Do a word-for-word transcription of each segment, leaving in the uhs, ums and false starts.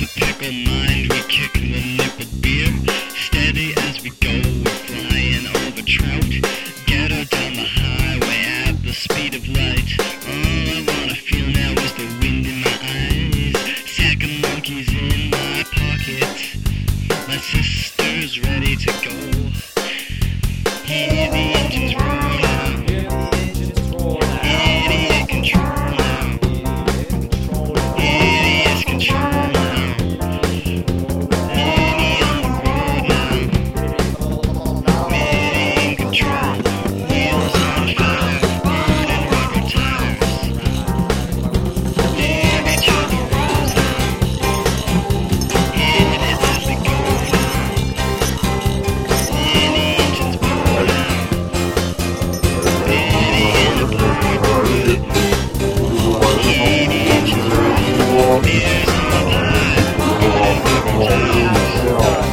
a fickle mind, we kick the nickel beer. Steady as we go, we're flying over trout. Get her down the highway at the speed of light. All I wanna feel now is the wind in my eyes. Sack of monkeys in my pocket. My sister's ready to go. Hear the engines roll now. Idiot control now. Idiot's control now. Mini on the road now. Mini in control. Wheels on fire. Burning rubber tires. Damn each other rolls now. Hit it as we go now. Mini engines blow now. Mini in the blood. Mini engines roll. Beers on the line. Burning rubber tires.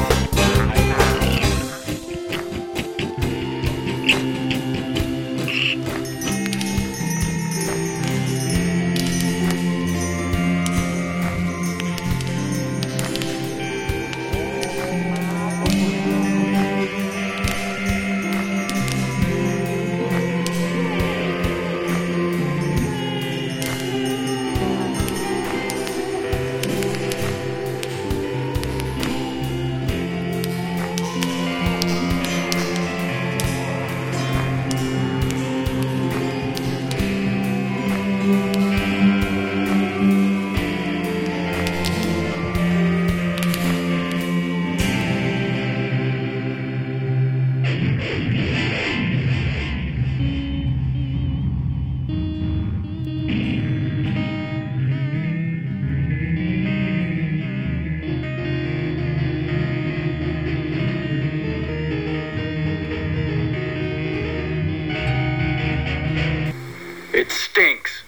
It stinks.